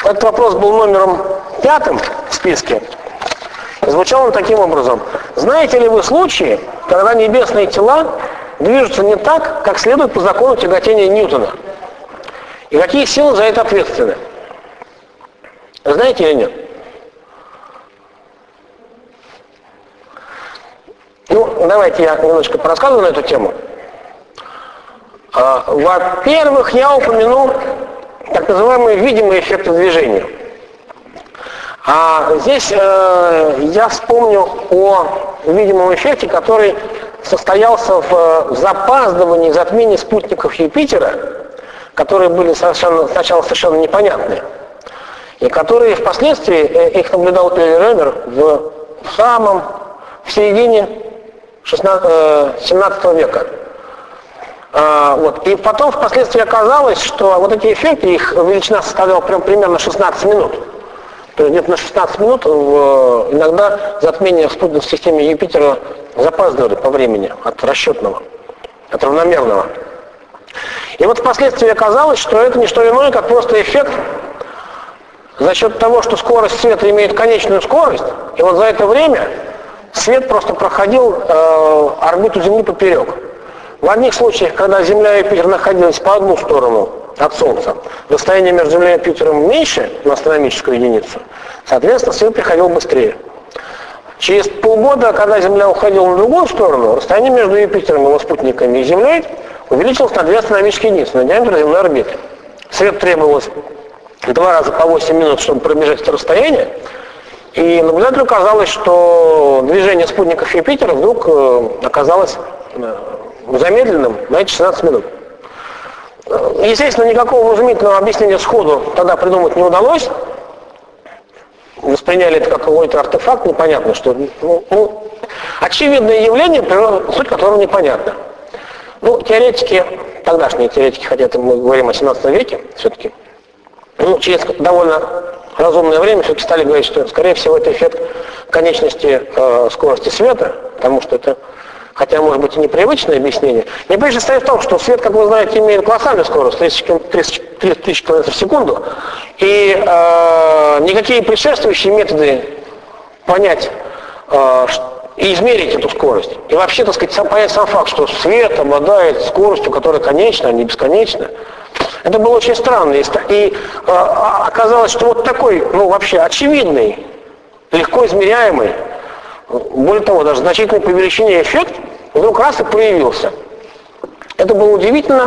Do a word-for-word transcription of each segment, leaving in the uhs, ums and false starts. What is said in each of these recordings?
Этот вопрос был номером пятым в списке. Звучал он таким образом. Знаете ли вы случаи, когда небесные тела движутся не так, как следует по закону тяготения Ньютона? И какие силы за это ответственны? Знаете или нет? Ну, давайте я немножко порассказываю на эту тему. Во-первых, я упомяну так называемые видимые эффекты движения. А здесь э, я вспомню о видимом эффекте, который состоялся в запаздывании затмений спутников Юпитера, которые были совершенно, сначала совершенно непонятные, и которые впоследствии, их наблюдал Ремер в самом, в середине семнадцатого века. А, вот. И потом впоследствии оказалось, что вот эти эффекты, их величина составляла прям примерно шестнадцать минут. То есть где-то на шестнадцать минут в, иногда затмения в спутниковой системе Юпитера запаздывали по времени от расчетного, от равномерного. И вот впоследствии оказалось, что это не что иное, как просто эффект за счет того, что скорость света имеет конечную скорость, и вот за это время свет просто проходил э, орбиту Земли поперек. В одних случаях, когда Земля и Юпитер находились по одну сторону от Солнца, расстояние между Землей и Юпитером меньше на астрономическую единицу, соответственно, свет приходил быстрее. Через полгода, когда Земля уходила на другую сторону, расстояние между Юпитером, его спутниками и Землей увеличилось на две астрономические единицы, на диаметр земной орбиты. Свет требовалось два раза по восемь минут, чтобы пробежать это расстояние, и наблюдателю казалось, что движение спутников Юпитера вдруг оказалось замедленным на эти шестнадцать минут. Естественно, никакого разумительного объяснения сходу тогда придумать не удалось. Восприняли это как какой-то артефакт, непонятно, что ну, ну, очевидное явление, суть которого непонятна. Ну, теоретики, тогдашние теоретики, хотя это мы говорим о семнадцатом веке, все-таки, ну, через довольно разумное время все-таки стали говорить, что, скорее всего, это эффект конечности э, скорости света, потому что это, хотя, может быть, и непривычное объяснение. Непривычно состоит в том, что свет, как вы знаете, имеет колоссальную скорость, тридцать тысяч километров в секунду, и э, никакие предшествующие методы понять э, и измерить эту скорость, и вообще, так сказать, сам, понять сам факт, что свет обладает скоростью, которая конечна, а не бесконечна, это было очень странно. И, и э, оказалось, что вот такой, ну, вообще очевидный, легко измеряемый, более того, даже значительный по величине эффект вдруг раз и появился. Это было удивительно,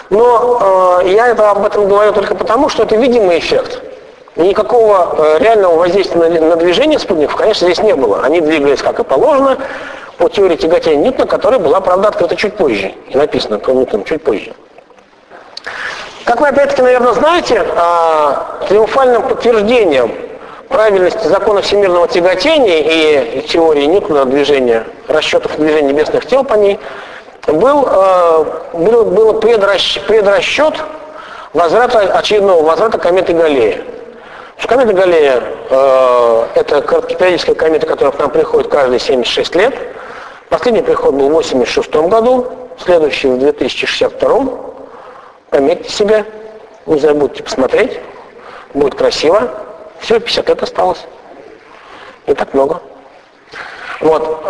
но э, я это, об этом говорю только потому, что это видимый эффект. Никакого э, реального воздействия на, на движение спутников, конечно, здесь не было. Они двигались, как и положено, по теории тяготения Ньютона, которая была, правда, открыта чуть позже и написана про Ньютона чуть позже. Как вы, опять-таки, наверное, знаете, э, триумфальным подтверждением правильности закона всемирного тяготения и теории Ньютона движения, расчетов движения небесных тел по ней, был, э, был, был предрасчет, предрасчет возврата, очередного возврата кометы Галлея. Комета Галлея э, это короткопериодическая комета, которая к нам приходит каждые семьдесят шесть лет. Последний приход был в восемьдесят шестом году, следующий в две тысячи шестьдесят втором. Пометьте себе, не забудьте посмотреть, будет красиво. Всего пятьдесят лет осталось. Не так много. Вот.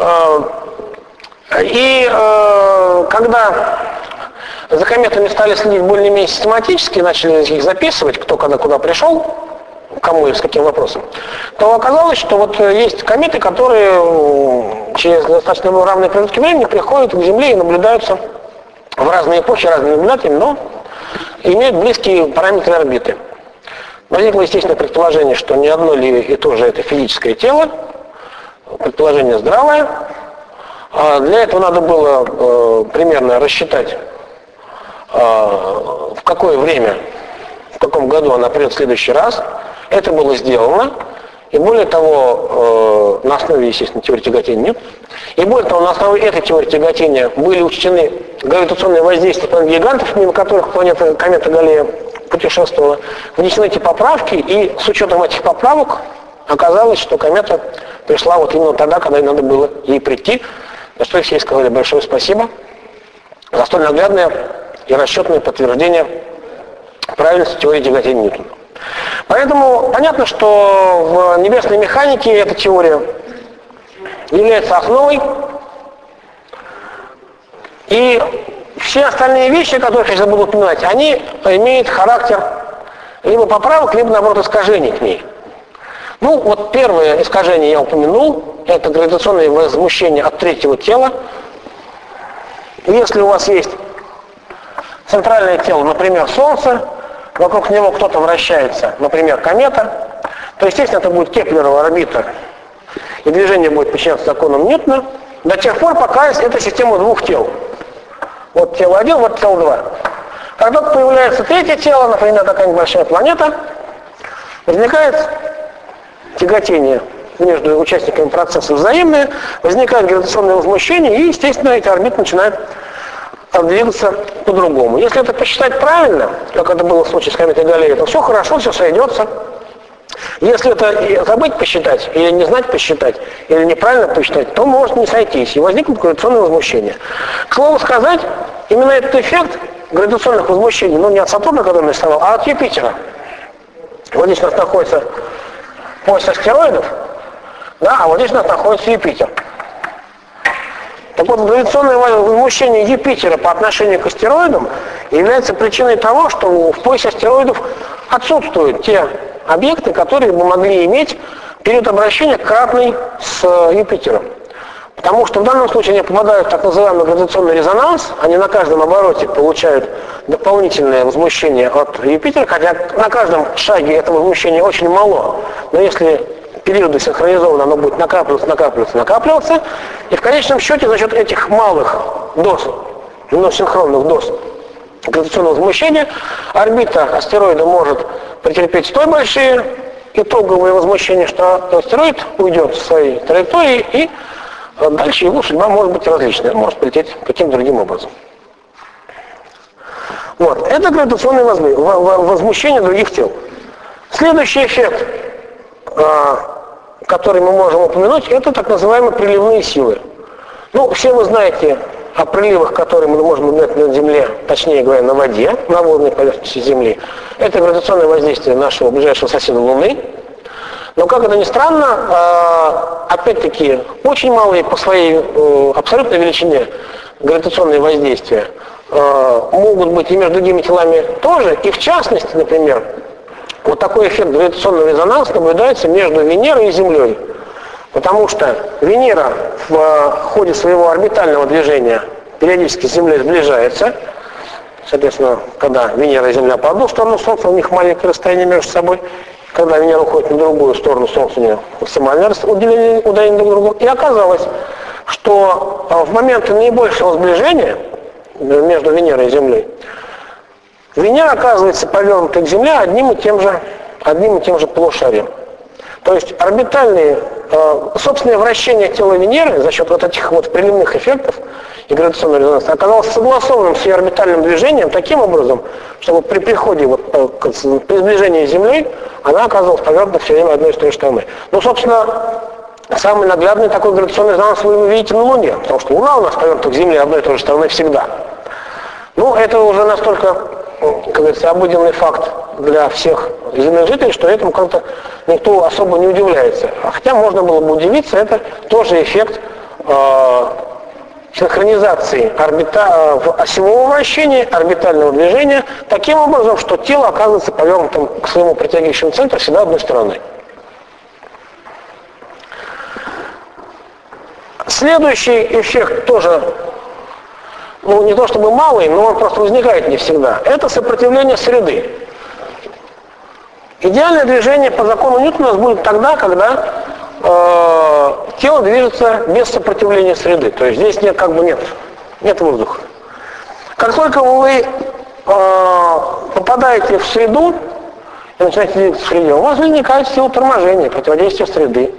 И э, когда за кометами стали следить более-менее систематически, начали их записывать, кто когда куда пришел, кому и с каким вопросом, то оказалось, что вот есть кометы, которые через достаточно равные промежутки времени приходят к Земле и наблюдаются в разные эпохи разными наблюдателями, но имеют близкие параметры орбиты. Возникло естественное предположение, что не одно ли и то же это физическое тело, предположение здравое. А для этого надо было э, примерно рассчитать, э, в какое время, в каком году она придет в следующий раз. Это было сделано. И более того, э, на основе, естественно, теории тяготения нет. И более того, на основе этой теории тяготения были учтены гравитационные воздействия планет гигантов, мимо которых планета комета Галлея путешествовала, внесены эти поправки, и с учетом этих поправок оказалось, что комета пришла вот именно тогда, когда ей надо было ей прийти, за что все сказали большое спасибо за столь наглядное и расчетное подтверждение правильности теории тяготения Ньютона. Поэтому понятно, что в небесной механике эта теория является основой, и все остальные вещи, которые я сейчас буду упоминать, они имеют характер либо поправок, либо, наоборот, искажений к ней. Ну, вот первое искажение я упомянул, это гравитационное возмущение от третьего тела. Если у вас есть центральное тело, например, Солнце, вокруг него кто-то вращается, например, комета, то, естественно, это будет Кеплерова орбита, и движение будет подчиняться законам Ньютона до тех пор, пока это система двух тел. Вот тело один, вот тело два. Когда появляется третье тело, например, такая большая планета, возникает тяготение между участниками процесса взаимное, возникает гравитационное возмущение, и, естественно, эти орбиты начинают двигаться по-другому. Если это посчитать правильно, как это было в случае с кометой Галлея, то все хорошо, все сойдется. Если это забыть посчитать, или не знать посчитать, или неправильно посчитать, то может не сойтись, и возникнет гравитационное возмущение. К слову сказать, именно этот эффект гравитационных возмущений, ну не от Сатурна, который нарисовал, а от Юпитера. Вот здесь у нас находится пояс астероидов, да, а вот здесь у нас находится Юпитер. Так вот, гравитационное возмущение Юпитера по отношению к астероидам является причиной того, что в поясе астероидов отсутствуют те объекты, которые бы могли иметь период обращения кратный с Юпитером. Потому что в данном случае они попадают в так называемый гравитационный резонанс, они на каждом обороте получают дополнительное возмущение от Юпитера, хотя на каждом шаге это возмущение очень мало, но если периоды синхронизованы, оно будет накапливаться, накапливаться, накапливаться, и в конечном счете за счет этих малых доз, но синхронных доз гравитационного возмущения, орбита астероида может претерпеть столь большие итоговые возмущения, что астероид уйдет в своей траектории, и дальше его судьба может быть различная, может полететь каким-то другим образом. Вот, это гравитационное возмущение других тел. Следующий эффект, который мы можем упомянуть, это так называемые приливные силы. Ну, все вы знаете о приливах, которые мы можем наблюдать на Земле, точнее говоря, на воде, на водной поверхности Земли. Это гравитационное воздействие нашего ближайшего соседа Луны. Но, как это ни странно, опять-таки, очень малые по своей абсолютной величине гравитационные воздействия могут быть и между другими телами тоже. И в частности, например, вот такой эффект гравитационного резонанса наблюдается между Венерой и Землей. Потому что Венера в ходе своего орбитального движения периодически с Землей сближается. Соответственно, когда Венера и Земля по одну сторону Солнца, у них маленькое расстояние между собой. Когда Венера уходит на другую сторону Солнца, у нее максимальное удаление друг к другу. И оказалось, что в моменты наибольшего сближения между Венерой и Землей Венера оказывается повернутой к Земле одним и тем же, одним и тем же полушарием. То есть орбитальные, э, собственное вращение тела Венеры за счет вот этих вот приливных эффектов и гравитационного резонанса оказалось согласованным с ее орбитальным движением таким образом, чтобы при приходе, вот, к, при сближении с Землей, она оказывалась повернута все время одной и той же стороны. Ну, собственно, самый наглядный такой гравитационный резонанс вы видите на Луне, потому что Луна у нас повернута к Земле одной и той же стороны всегда. Ну, это уже настолько, как говорится, обыденный факт для всех земных жителей, что этому как-то никто особо не удивляется. Хотя можно было бы удивиться, это тоже эффект э, синхронизации орбита, э, осевого вращения, орбитального движения, таким образом, что тело оказывается повернутым к своему притягивающему центру всегда одной стороной. Следующий эффект тоже, ну, не то чтобы малый, но он просто возникает не всегда. Это сопротивление среды. Идеальное движение по закону Ньютона у нас будет тогда, когда э, тело движется без сопротивления среды. То есть здесь нет, как бы нет, нет воздуха. Как только вы э, попадаете в среду и начинаете двигаться в среде, у вас возникает сила торможения, противодействия среды.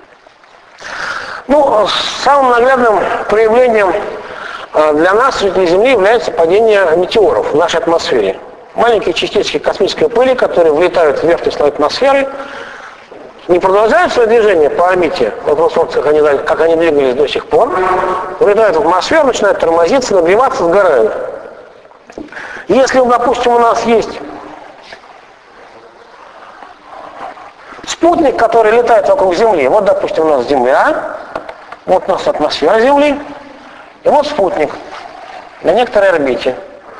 Ну, самым наглядным проявлением для нас, жителей Земли, является падение метеоров в нашей атмосфере. Маленькие частички космической пыли, которые влетают в верхний слой атмосферы, не продолжают свое движение по орбите вокруг Солнца, как они, как они двигались до сих пор, влетают в атмосферу, начинают тормозиться, нагреваться, сгорают. Если, допустим, у нас есть спутник, который летает вокруг Земли. Вот, допустим, у нас Земля, вот у нас атмосфера Земли, и вот спутник на некоторой орбите.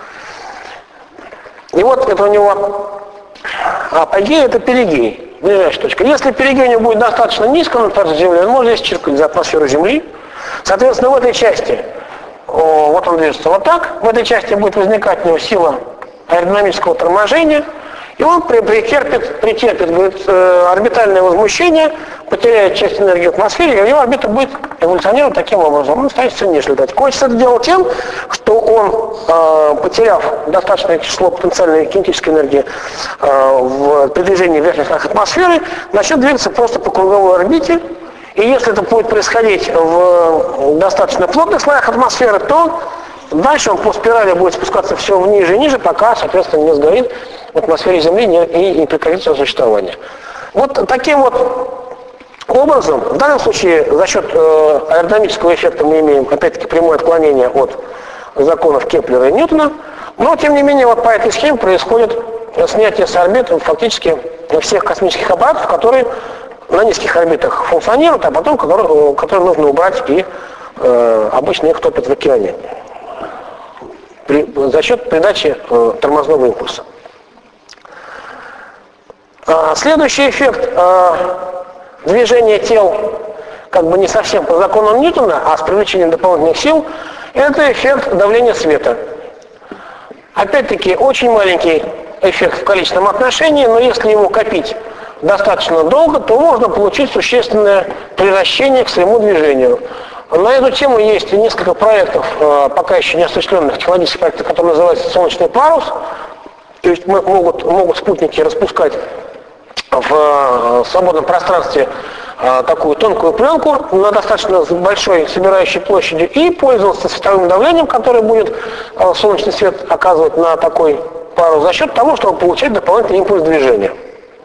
И вот это у него апогей, это перигей, ближайшая точка. Если перигей у него будет достаточно низко над поверхностью Земли, он может здесь чиркать за атмосферу Земли. Соответственно, в этой части, о, вот он движется вот так, в этой части будет возникать у него сила аэродинамического торможения, и он претерпит, претерпит говорит, э, орбитальное возмущение, потеряет часть энергии в атмосфере, и у него орбита будет эволюционировать таким образом. Он станет сильнее летать. Кончится это дело тем, что он, э, потеряв достаточное число потенциальной кинетической энергии э, в передвижении в верхних слоях атмосферы, начнет двигаться просто по круговой орбите. И если это будет происходить в достаточно плотных слоях атмосферы, то дальше он по спирали будет спускаться все ниже и ниже, пока, соответственно, не сгорит в атмосфере Земли и не прекратит свое существование. Вот таким вот образом, в данном случае за счет э, аэродинамического эффекта мы имеем, опять-таки, прямое отклонение от законов Кеплера и Ньютона, но, тем не менее, вот по этой схеме происходит снятие с орбит фактически всех космических аппаратов, которые на низких орбитах функционируют, а потом которые, которые нужно убрать, и э, обычно их топят в океане при, за счет передачи э, тормозного импульса. А, следующий эффект э, движения тел как бы не совсем по законам Ньютона, а с привлечением дополнительных сил, это эффект давления света. Опять-таки, очень маленький эффект в количественном отношении, но если его копить достаточно долго, то можно получить существенное приращение к своему движению. На эту тему есть несколько проектов, пока еще не осуществленных технологических проектов, которые называются «Солнечный парус». То есть могут, могут спутники распускать в свободном пространстве такую тонкую пленку на достаточно большой собирающей площади и пользоваться световым давлением, которое будет солнечный свет оказывать на такой парус за счет того, чтобы получать дополнительный импульс движения.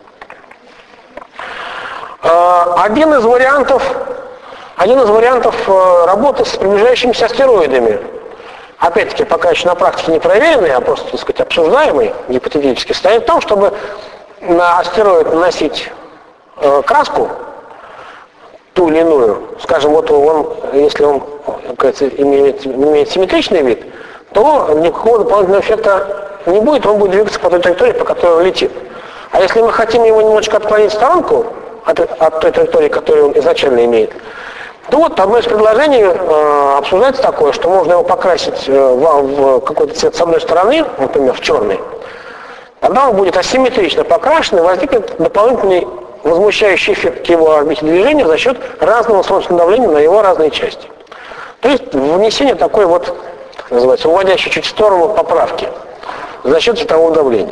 Один из вариантов, один из вариантов работы с приближающимися астероидами, опять-таки, пока еще на практике не проверенный, а просто, так сказать, обсуждаемый, гипотетически, стоит в том, чтобы на астероид наносить краску, ту или иную, скажем, вот он, если он, кажется, имеет, имеет симметричный вид, то никакого дополнительного эффекта не будет, он будет двигаться по той траектории, по которой он летит. А если мы хотим его немножечко отклонить в сторонку, От, от той траектории, которую он изначально имеет, то вот одно из предложений э, обсуждается такое, что можно его покрасить э, в, в какой-то цвет с одной стороны, например, в черный, тогда он будет асимметрично покрашен, и возникнет дополнительный возмущающий эффект к его орбите движения за счет разного солнечного давления на его разные части. То есть внесение такой вот, как называется, уводящей чуть в сторону поправки за счет светового давления.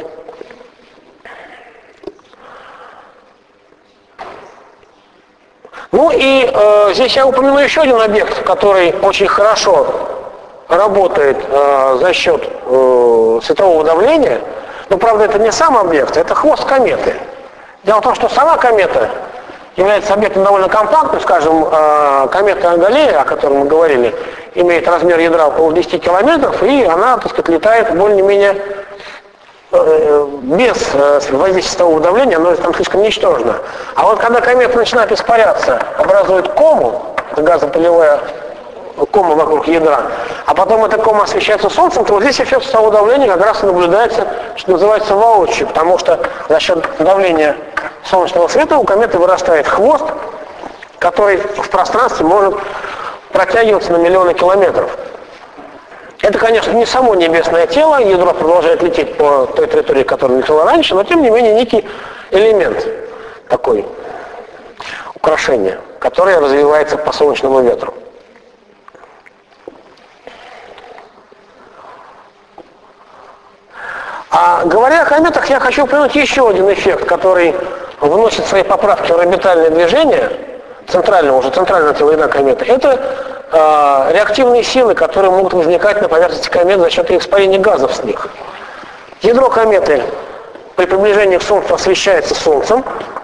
Ну и э, здесь я упомяну еще один объект, который очень хорошо работает э, за счет э, светового давления. Но, правда, это не сам объект, это хвост кометы. Дело в том, что сама комета является объектом довольно компактным, скажем, э, комета Галлея, о которой мы говорили, имеет размер ядра около десяти километров, и она, так сказать, летает более-менее без воздействия светового давления, оно там слишком ничтожно. А вот когда комета начинает испаряться, образует кому, это газопылевая кома вокруг ядра, а потом эта кома освещается солнцем, то вот здесь эффект светового давления как раз и наблюдается, что называется, воочию, потому что за счет давления солнечного света у кометы вырастает хвост, который в пространстве может протягиваться на миллионы километров. Это, конечно, не само небесное тело, ядро продолжает лететь по той траектории, которая летела раньше, но, тем не менее, некий элемент такой, украшение, которое развивается по солнечному ветру. А говоря о кометах, я хочу упомянуть еще один эффект, который вносит свои поправки в орбитальное движение, центрального, уже центрального тела ядра кометы. Это э, реактивные силы, которые могут возникать на поверхности комет за счет испарения газов с них. Ядро кометы при приближении к Солнцу освещается Солнцем.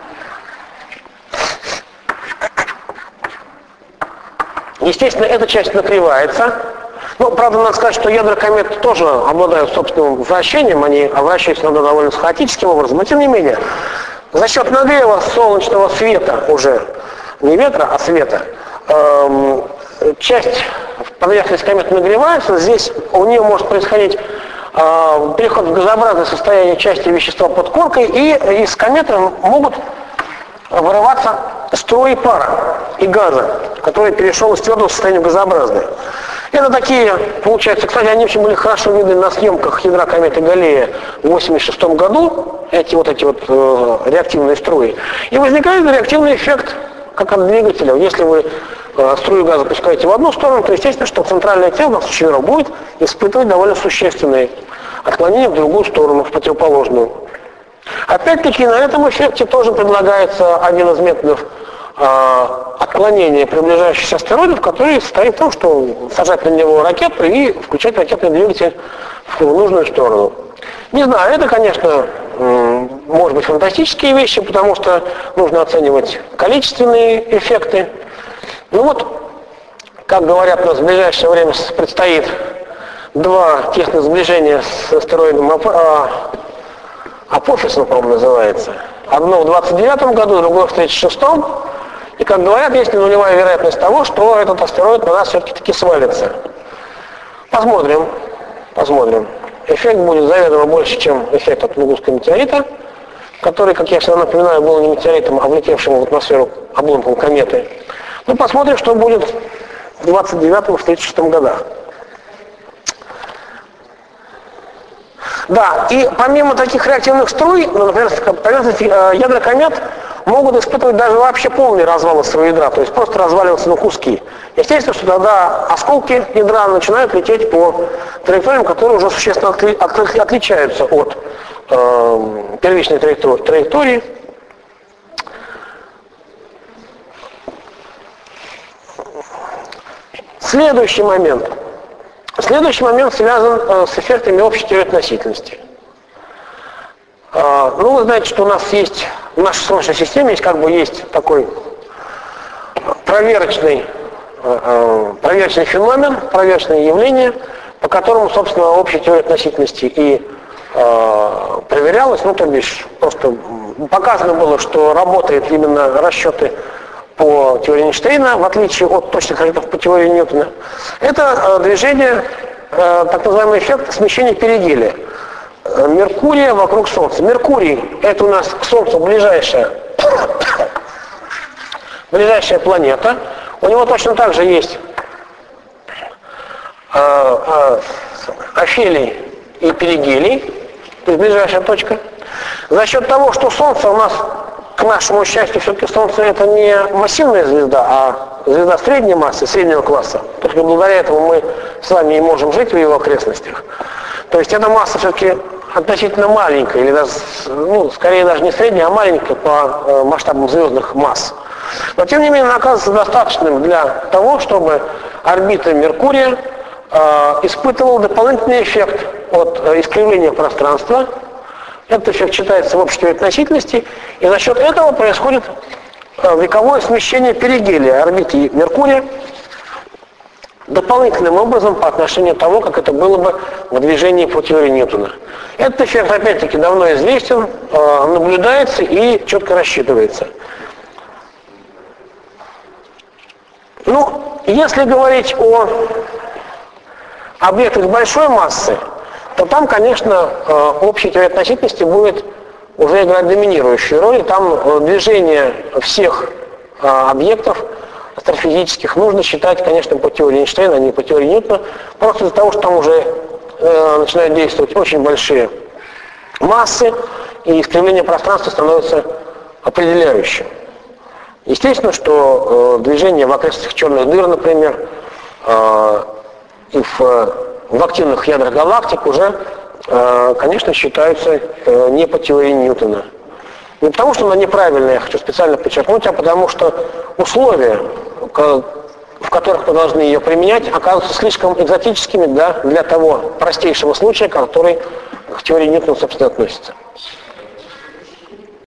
Естественно, эта часть нагревается. Ну, правда, надо сказать, что ядра комет тоже обладают собственным вращением, они вращаются иногда довольно хаотическим образом, но тем не менее, За счет нагрева солнечного света, уже не ветра, а света, эм, часть поверхности кометы нагревается, здесь у нее может происходить э, переход в газообразное состояние части вещества под коркой, и из кометы могут вырываться струи пара и газа, который перешел из твердого состояния в газообразное. Это такие, получается, кстати, они очень были хорошо видны на съемках ядра кометы Галлея в восемьдесят шестом году, эти вот эти вот э, реактивные струи. И возникает реактивный эффект, как от двигателя. Если вы э, струю газа пускаете в одну сторону, то естественно, что центральное тело, в случае ядра, будет испытывать довольно существенные отклонения в другую сторону, в противоположную. Опять-таки на этом эффекте тоже предлагается один из методов э, отклонения приближающихся астероидов, который состоит в том, что сажать на него ракету и включать ракетный двигатель в нужную сторону. Не знаю, это, конечно, э, может быть фантастические вещи, потому что нужно оценивать количественные эффекты. Ну вот, как говорят, у нас в ближайшее время предстоит два тесных сближения с астероидом Апофис, он, по-моему, называется. Одно в двадцать девятом году, другое в тридцать шестом. И, как говорят, есть нулевая вероятность того, что этот астероид на нас все-таки таки свалится. Посмотрим. Посмотрим. Эффект будет заведомо больше, чем эффект от Тунгусского метеорита, который, как я всегда напоминаю, был не метеоритом, а влетевшим в атмосферу обломком кометы. Ну, посмотрим, что будет в двадцать девятом и в тридцать шестом годах. Да, и помимо таких реактивных струй, ну, например, поверхности ядра комет могут испытывать даже вообще полный развал своего ядра, то есть просто разваливаться на куски. Естественно, что тогда осколки ядра начинают лететь по траекториям, которые уже существенно отли, от, отличаются от э, первичной траектории, траектории. Следующий момент. Следующий момент связан э, с эффектами общей теории относительности. Э, ну, вы знаете, что у нас есть, в нашей Солнечной системе есть как бы есть такой проверочный, э, э, проверочный феномен, проверочное явление, по которому, собственно, общая теория относительности и э, проверялась. Ну, то бишь, просто показано было, что работают именно расчеты по теории Эйнштейна, в отличие от точных расчетов по теории Ньютона. Это э, движение, э, так называемый эффект смещения перигелия. Э, Меркурия вокруг Солнца. Меркурий — это у нас к Солнцу ближайшая, ближайшая планета. У него точно так же есть э, э, афелий и перигелий, то есть ближайшая точка. За счет того, что Солнце у нас, к нашему счастью, все-таки Солнце — это не массивная звезда, а звезда средней массы, среднего класса. Только благодаря этому мы с вами и можем жить в его окрестностях. То есть эта масса все-таки относительно маленькая, или даже, ну, скорее даже не средняя, а маленькая по э, масштабам звездных масс. Но тем не менее она оказывается достаточным для того, чтобы орбита Меркурия э, испытывала дополнительный эффект от э, искривления пространства. Этот эффект считается в общей теории относительности, и за счет этого происходит вековое смещение перигелия орбиты Меркурия дополнительным образом по отношению к тому, как это было бы в движении по теории Ньютона. Этот эффект, опять-таки, давно известен, наблюдается и четко рассчитывается. Ну, если говорить о объектах большой массы, то там, конечно, общая теория относительности будет уже играть доминирующую роль. И там движение всех объектов астрофизических нужно считать, конечно, по теории Эйнштейна, а не по теории Ньютона, просто из-за того, что там уже э, начинают действовать очень большие массы, и искривление пространства становится определяющим. Естественно, что э, движение в окрестностях черных дыр, например, э, и в в активных ядрах галактик уже, э, конечно, считаются э, не по теории Ньютона. Не потому, что она неправильная, я хочу специально подчеркнуть, а потому что условия, в которых мы должны ее применять, оказываются слишком экзотическими, да, для того простейшего случая, который к теории Ньютона, собственно, относится.